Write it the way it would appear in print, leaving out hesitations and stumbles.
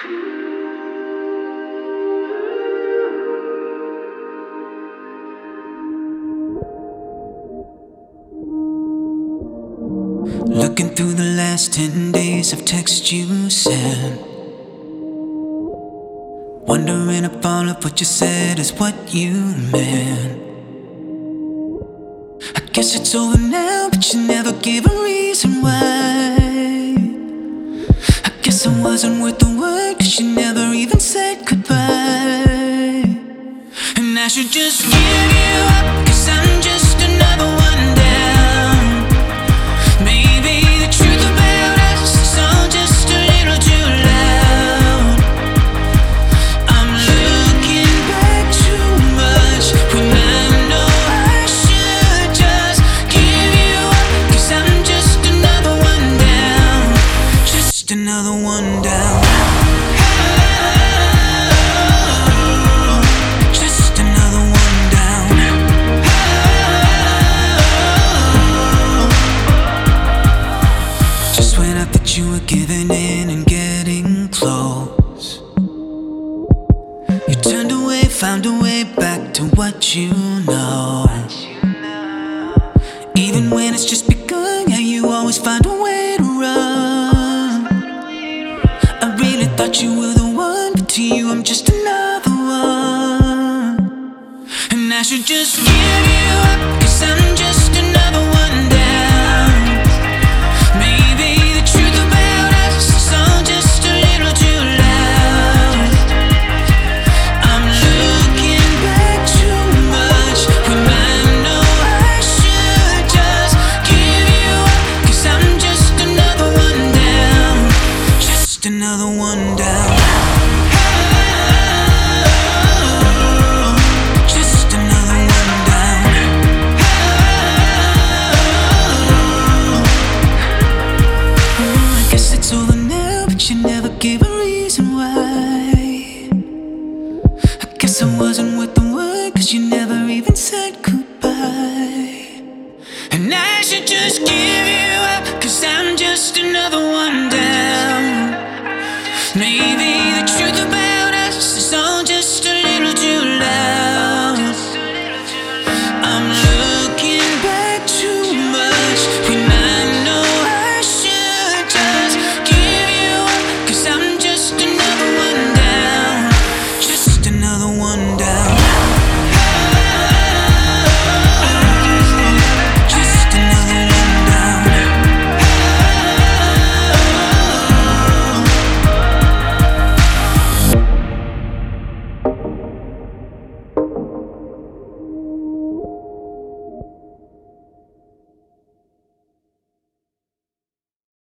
Looking through the last 10 days of text you sent, wondering if all of what you said is what you meant. I guess it's over now, but you never gave a reason why. I guess I wasn't worth the word, 'cause you never even said goodbye. And I should just give you up, 'cause I'm just another one down. Maybe the truth about us is all just a little too loud. I'm looking back too much when I know I should just give you up, 'cause I'm just another one down. Just another one down. Just another one down. Just when I thought you were giving in and getting close, you turned away, found a way back to what you know. Even when it's just begun, yeah, you always find a way to run. I really thought you were the one, but to you I'm just another one. And I should just give you up, 'cause I'm just another one down. Maybe the truth about us is all just a little too loud. I'm looking back too much when I know I should just give you up, 'cause I'm just another one down. Just another one down. Just another one down. I guess it's over now, but you never gave a reason why. I guess I wasn't worth the word, 'cause you never even said goodbye. And I should just give you up, 'cause I'm just another one down. Maybe